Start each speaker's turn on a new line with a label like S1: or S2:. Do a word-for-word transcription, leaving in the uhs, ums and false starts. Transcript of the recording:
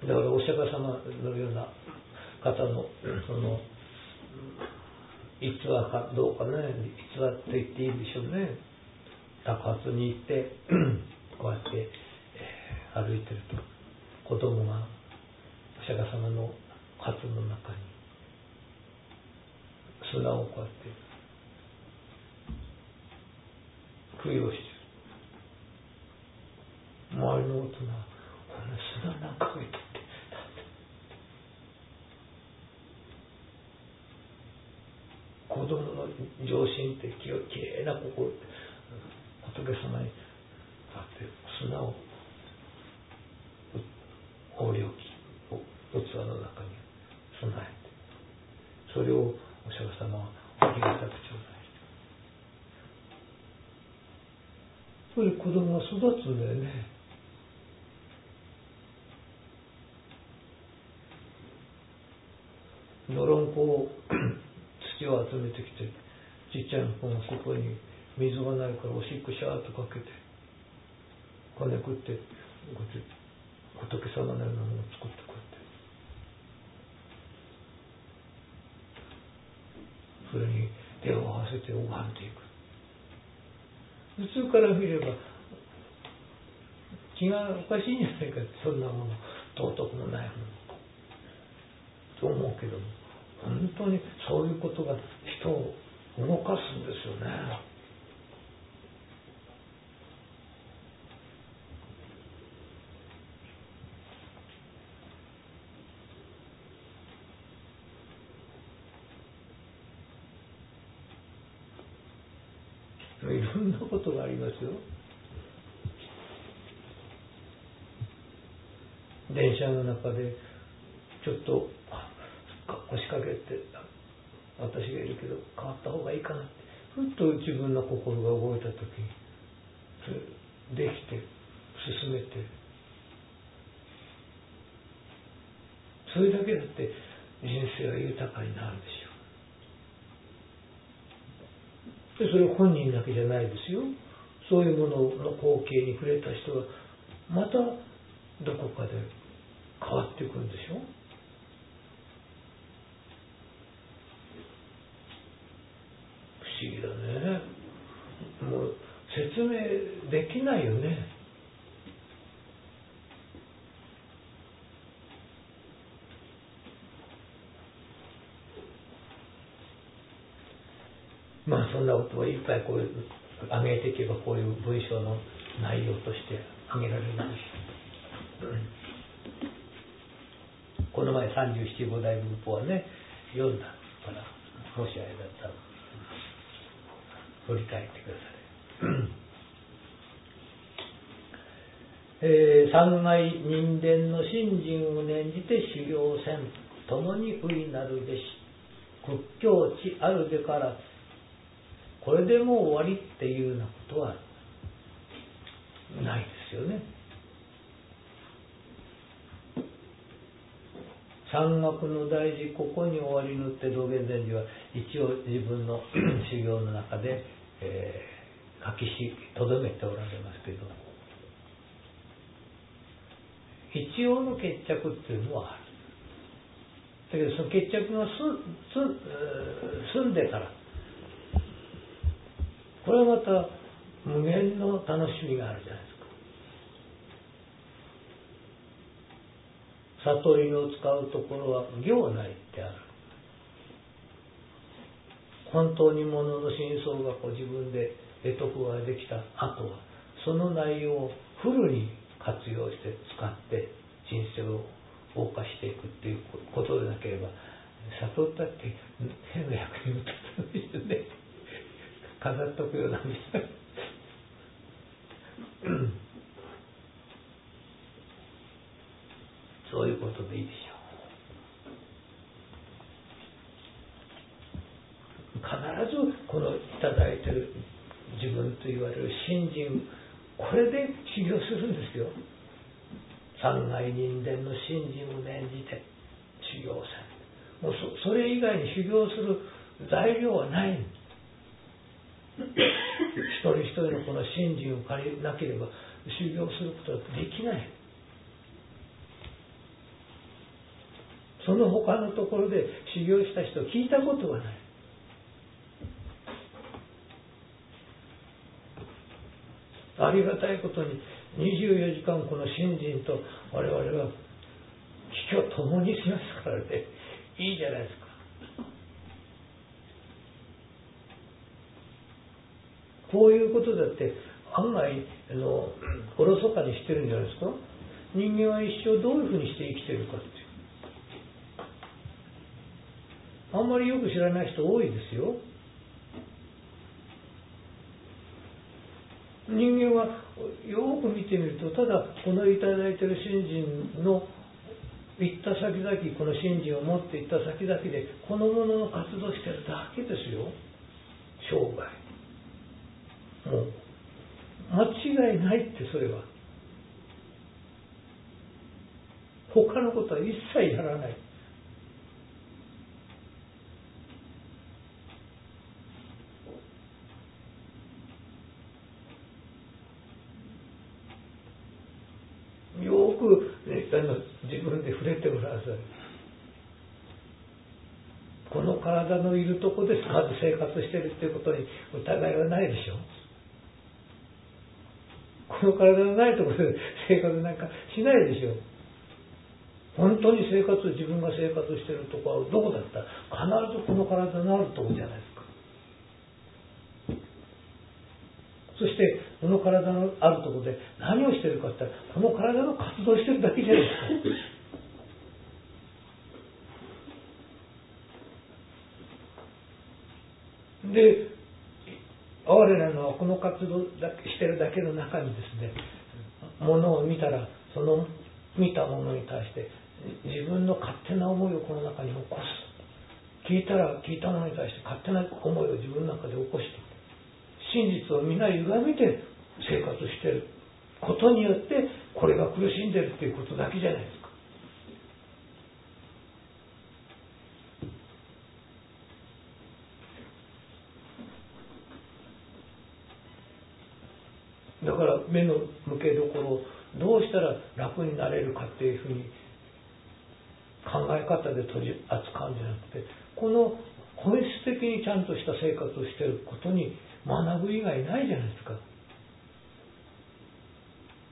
S1: だからお釈迦様のような方のその逸話かどうかね、逸話と言っていいんでしょうね。托鉢に行ってこうやって、えー、歩いてると子供がお釈迦様の鉢の中に砂をこうやって供養してる。周りの大人は砂なんか見てって子供の情心ってきれいな心って仏様にこうやって砂を横領器を器の中に備えて、それをお釈迦様はありがたく頂戴して、それで子供が育つんだよね。のろんこを土を集めてきて、ちっちゃい子がそこに水がないからおしっこシャーッとかけてこねくって仏様のようなものを作ってこうやってそれに手を合わせて拝んでいく。普通から見れば気がおかしいんじゃないかって、そんなもの尊くもないものと思うけども、本当にそういうことが人を動かすんですよね。いろんなことがありますよ。電車の中でちょっと腰掛けて私がいるけど変わった方がいいかなってふっと自分の心が動いた時にそれできて進めて、それだけだって人生は豊かになるでしょう。でそれは本人だけじゃないですよ。そういうものの光景に触れた人はまたどこかで変わっていくんでしょう。不思議だね。もう説明できないよね。まあそんなことはいっぱいこういう挙げていけばこういう文章の内容として挙げられるんです、うん、この前さんじゅうなな号大文法はね読んだからもしあれだったら振り返ってください、えー、三界人伝の信心を念じて修行せん共にういなるべし屈強地あるべからこれでもう終わりっていうようなことはないですよね。山岳の大事ここに終わりぬって道元禅師は一応自分の修行の中で、えー、書きしとどめておられますけど、一応の決着っていうのはある。だけどその決着がすす済んでからこれはまた無限の楽しみがあるじゃないですか。悟りを使うところは行内ってある。本当にものの真相がこう自分で得得ができた後はその内容をフルに活用して使って人生を謳歌していくっていうことでなければ悟ったって変な役に立たないですよね。飾っとくようなみたいなそういうことでいいでしょう。必ずこのいただいている自分と言われる信心これで修行するんですよ。三界人伝の信心を念じて修行せん。もう そ, それ以外に修行する材料はない。一人一人のこの信心を借りなければ修行することはできない。 その他のところで修行した人を聞いたことがない。ありがたいことににじゅうよじかんこの信心と我々は危機を共にしますからね、いいじゃないですか。こういうことだって案外あのおろそかにしてるんじゃないですか。人間は一生どういうふうにして生きてるかっていう、あんまりよく知らない人多いですよ。人間はよく見てみると、ただこのいただいている信心の行った先々、この信心を持って行った先々でこのものの活動してるだけですよ、生涯。もう間違いないって。それは他のことは一切やらない。よく、ね、あの自分で触れてください。この体のいるとこでまず生活しているということに疑いはないでしょ。この体のないところで生活なんかしないでしょ。本当に生活、自分が生活しているところはどこだったら必ずこの体のあるところじゃないですか。そしてこの体のあるところで何をしているかって言ったら、この体の活動しているだけじゃないですか。で、我らのこの活動しているだけの中にですね、ものを見たら、その見たものに対して自分の勝手な思いをこの中に起こす。聞いたら聞いたものに対して勝手な思いを自分の中で起こして、真実を皆歪めて生活していることによって、これが苦しんでいるということだけじゃないですか。だから目の向けどころをどうしたら楽になれるかっていうふうに考え方で取り扱うんじゃなくて、この本質的にちゃんとした生活をしていることに学ぶ以外ないじゃないですか。